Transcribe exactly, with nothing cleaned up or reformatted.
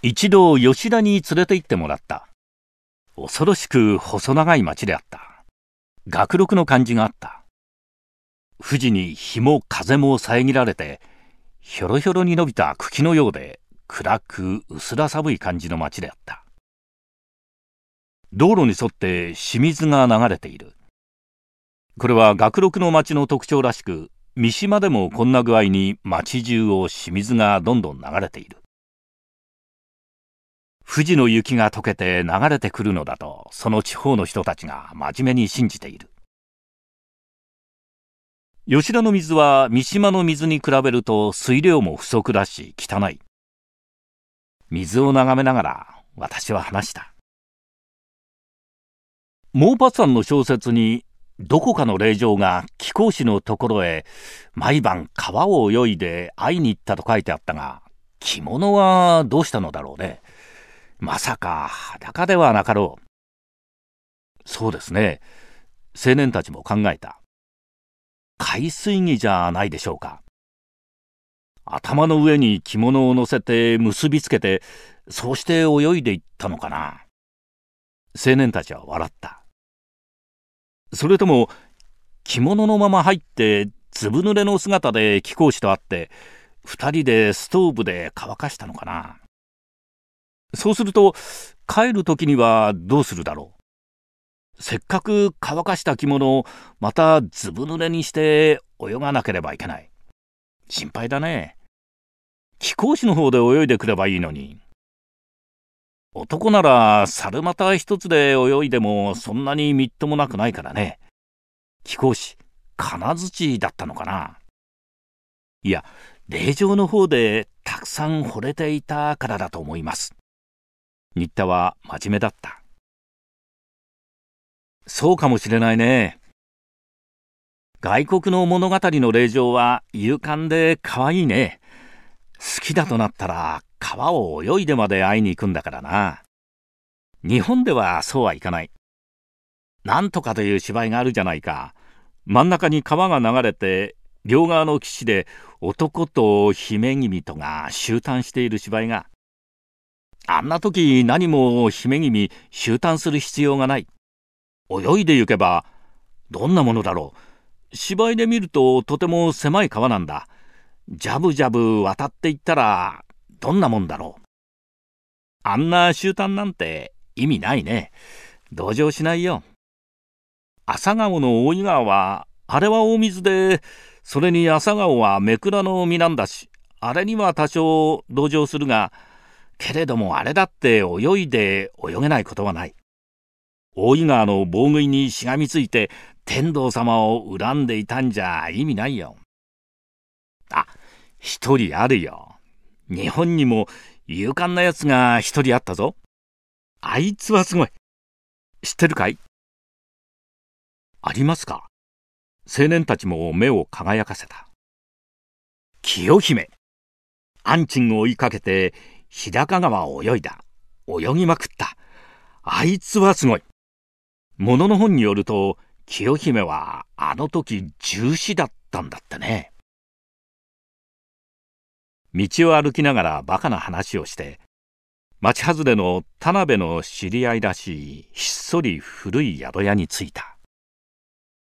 一度吉田に連れて行ってもらった。恐ろしく細長い町であった。学録の感じがあった。富士に日も風も遮られて、ひょろひょろに伸びた茎のようで暗く薄ら寒い感じの町であった。道路に沿って清水が流れている。これは学録の町の特徴らしく、三島でもこんな具合に町中を清水がどんどん流れている。富士の雪が溶けて流れてくるのだと、その地方の人たちが真面目に信じている。吉田の水は三島の水に比べると水量も不足だし汚い。水を眺めながら私は話した。モーパッサンの小説に、どこかの霊場が貴公子のところへ毎晩川を泳いで会いに行ったと書いてあったが、着物はどうしたのだろうね。まさか裸ではなかろう。そうですね。青年たちも考えた。海水着じゃないでしょうか。頭の上に着物を乗せて結びつけて、そうして泳いでいったのかな。青年たちは笑った。それとも着物のまま入ってずぶ濡れの姿で貴公子と会って二人でストーブで乾かしたのかな。そうすると帰る時にはどうするだろう。せっかく乾かした着物をまたずぶ濡れにして泳がなければいけない。心配だね。貴公子の方で泳いでくればいいのに。男なら猿股一つで泳いでもそんなにみっともなくないからね。貴公子、金槌だったのかな。いや、霊場の方でたくさん惚れていたからだと思います。新田は真面目だった。そうかもしれないね。外国の物語の霊場は勇敢で可愛いね。好きだとなったら川を泳いでまで会いに行くんだからな。日本ではそうはいかない。なんとかという芝居があるじゃないか。真ん中に川が流れて、両側の岸で男と姫君とが集団している芝居が。あんな時何も姫君集団する必要がない。泳いで行けばどんなものだろう。芝居で見るととても狭い川なんだ。ジャブジャブ渡っていったらどんなもんだろう。あんな集団なんて意味ないね。同情しないよ。朝顔の大井川はあれは大水で、それに朝顔はめくらの実なんだし、あれには多少同情するが、けれどもあれだって泳いで泳げないことはない。大井川の棒食いにしがみついて天道様を恨んでいたんじゃ意味ないよ。あ、一人あるよ。日本にも勇敢なやつが一人あったぞ。あいつはすごい。知ってるかい？ありますか？青年たちも目を輝かせた。清姫。安珍を追いかけて日高川を泳いだ。泳ぎまくった。あいつはすごい。ものの本によると、清姫はあの時重視だったんだってね。道を歩きながらバカな話をして、町外れの田辺の知り合いらしいひっそり古い宿屋に着いた。